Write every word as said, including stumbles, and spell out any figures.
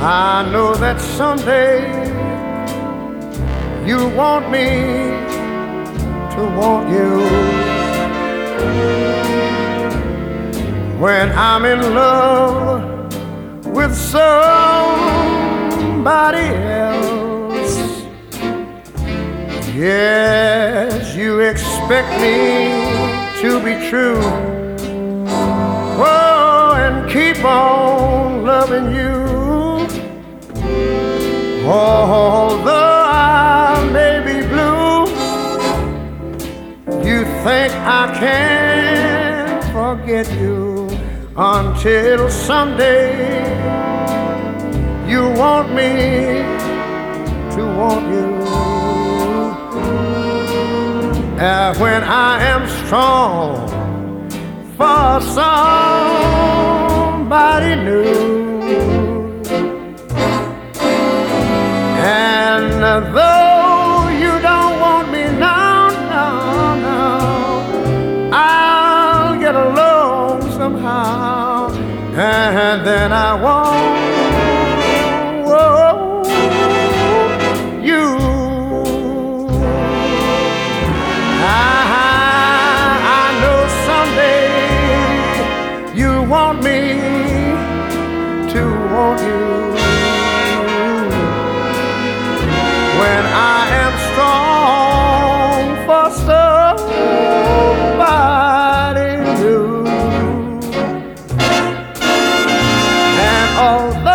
I know that someday you want me to want you. When I'm in love with somebody else, yes, you expect me to be true. Oh, and keep on loving you. Although I may be blue, you think I can't forget you until someday you want me to want you. And when I am strong for somebody new, and though you don't want me now, now, now, I'll get along somehow, and then I won't whoa, you. I, I know someday you want me to want you. When I am strong for somebody new, and although